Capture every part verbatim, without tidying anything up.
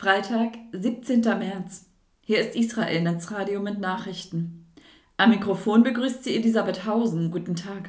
Freitag, siebzehnter März. Hier ist Israel Netzradio mit Nachrichten. Am Mikrofon begrüßt sie Elisabeth Hausen. Guten Tag.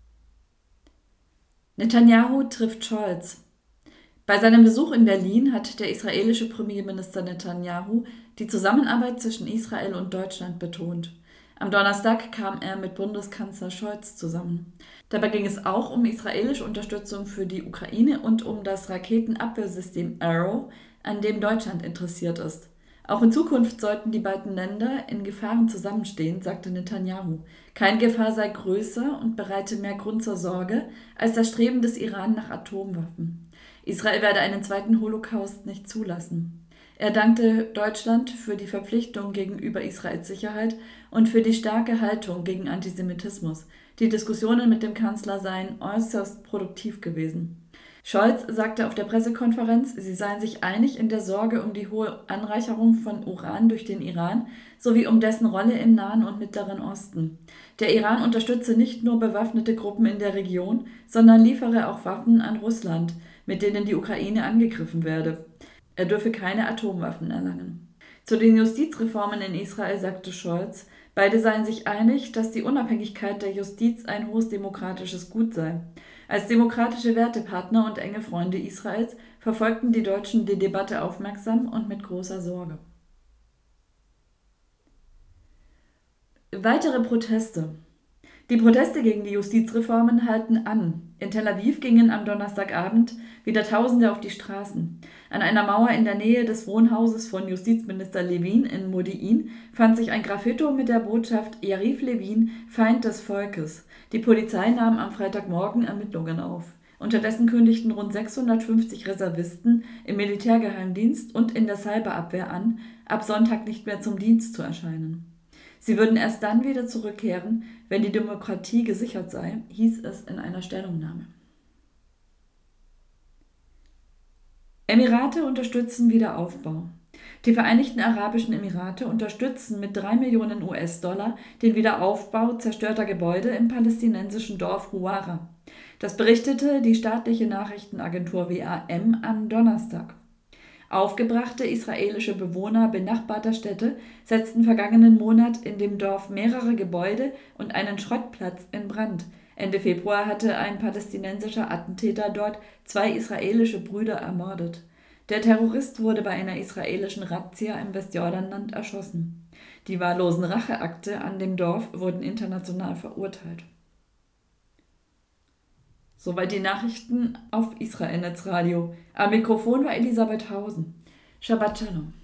Netanyahu trifft Scholz. Bei seinem Besuch in Berlin hat der israelische Premierminister Netanyahu die Zusammenarbeit zwischen Israel und Deutschland betont. Am Donnerstag kam er mit Bundeskanzler Scholz zusammen. Dabei ging es auch um israelische Unterstützung für die Ukraine und um das Raketenabwehrsystem Arrow, an dem Deutschland interessiert ist. Auch in Zukunft sollten die beiden Länder in Gefahren zusammenstehen, sagte Netanyahu. Keine Gefahr sei größer und bereite mehr Grund zur Sorge als das Streben des Iran nach Atomwaffen. Israel werde einen zweiten Holocaust nicht zulassen. Er dankte Deutschland für die Verpflichtung gegenüber Israels Sicherheit und für die starke Haltung gegen Antisemitismus. Die Diskussionen mit dem Kanzler seien äußerst produktiv gewesen. Scholz sagte auf der Pressekonferenz, sie seien sich einig in der Sorge um die hohe Anreicherung von Uran durch den Iran sowie um dessen Rolle im Nahen und Mittleren Osten. Der Iran unterstütze nicht nur bewaffnete Gruppen in der Region, sondern liefere auch Waffen an Russland, mit denen die Ukraine angegriffen werde. Er dürfe keine Atomwaffen erlangen. Zu den Justizreformen in Israel sagte Scholz, beide seien sich einig, dass die Unabhängigkeit der Justiz ein hohes demokratisches Gut sei. Als demokratische Wertepartner und enge Freunde Israels verfolgten die Deutschen die Debatte aufmerksam und mit großer Sorge. Weitere Proteste. Die Proteste gegen die Justizreformen halten an. In Tel Aviv gingen am Donnerstagabend wieder Tausende auf die Straßen. An einer Mauer in der Nähe des Wohnhauses von Justizminister Levin in Modi'in fand sich ein Graffito mit der Botschaft Yariv Levin, Feind des Volkes. Die Polizei nahm am Freitagmorgen Ermittlungen auf. Unterdessen kündigten rund sechshundertfünfzig Reservisten im Militärgeheimdienst und in der Cyberabwehr an, ab Sonntag nicht mehr zum Dienst zu erscheinen. Sie würden erst dann wieder zurückkehren, wenn die Demokratie gesichert sei, hieß es in einer Stellungnahme. Emirate unterstützen Wiederaufbau. Die Vereinigten Arabischen Emirate unterstützen mit drei Millionen US-Dollar den Wiederaufbau zerstörter Gebäude im palästinensischen Dorf Huwara. Das berichtete die staatliche Nachrichtenagentur W A M am Donnerstag. Aufgebrachte israelische Bewohner benachbarter Städte setzten vergangenen Monat in dem Dorf mehrere Gebäude und einen Schrottplatz in Brand. Ende Februar hatte ein palästinensischer Attentäter dort zwei israelische Brüder ermordet. Der Terrorist wurde bei einer israelischen Razzia im Westjordanland erschossen. Die wahllosen Racheakte an dem Dorf wurden international verurteilt. Soweit die Nachrichten auf Israel Netzradio. Am Mikrofon war Elisabeth Hausen. Shabbat Shalom.